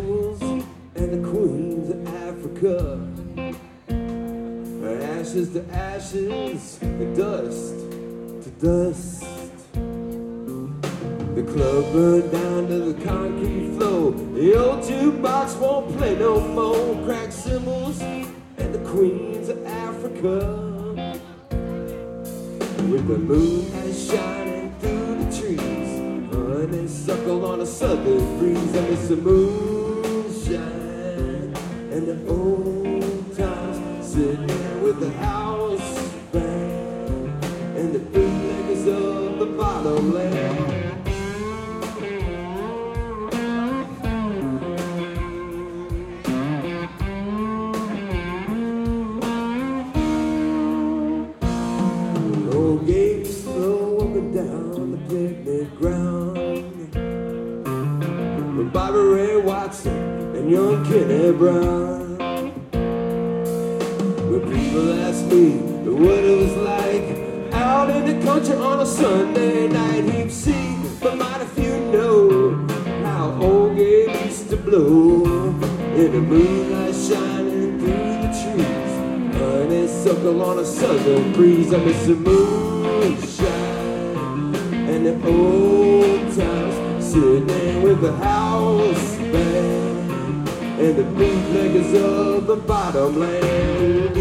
symbols and the queens of Africa. Ashes to ashes, and dust to dust. The club burned down to the concrete floor. The old jukebox won't play no more. Crack symbols and the queens of Africa. With the moonlight shining through the trees, honeysuckle on a southern breeze. I miss the moonshine and the old times, sitting there with the house band and the bootleggers of the bottomland. Old games slow up and down the picnic ground with Bobby Ray Watson and young Kenny Brown. When people ask me what it was like out in the country on a Sunday night, he'd see, but mighty few know how old Gabe used to blow in the moonlight shining through the trees. Honeysuckle on a southern breeze. I miss the moonshine and the old times, sitting there with the house band and the bootleggers of the bottomland.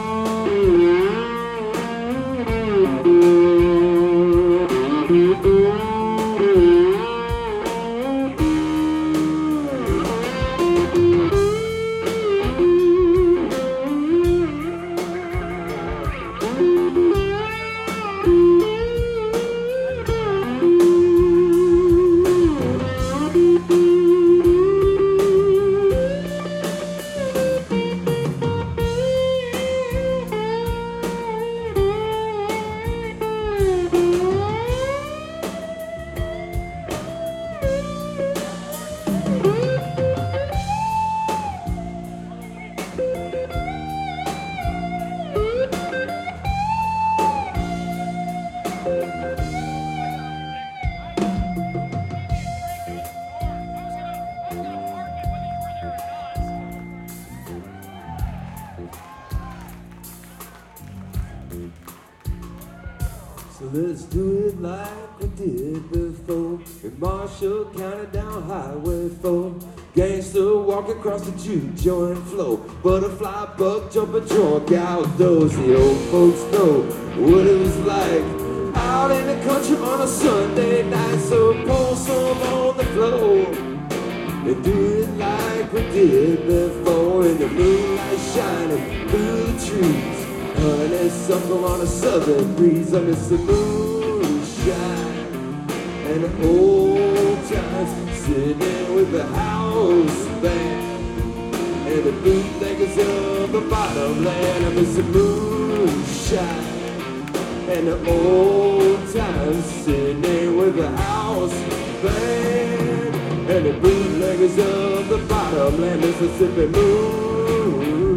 So let's do it like we did before in Marshall County down Highway 4. Gangster walk across the juke joint floor, butterfly buck jumping drunk outdoors. The old folks know what it was like out in the country on a Sunday night. So pour some on the floor and do it like we did before in the moonlight shining through the trees. Honeysuckle on a southern breeze. I miss the moonshine and the old times, sitting there with the house band and the bootleggers of the bottomland. I miss the moonshine and the old times, sitting there with the house band and the bootleggers of the bottomland. Mississippi moonshine,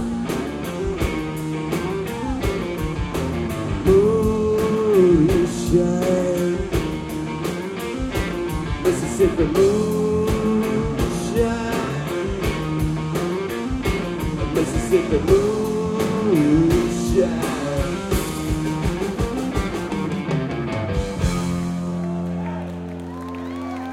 moonshine, Mississippi moonshine, Mississippi moonshine.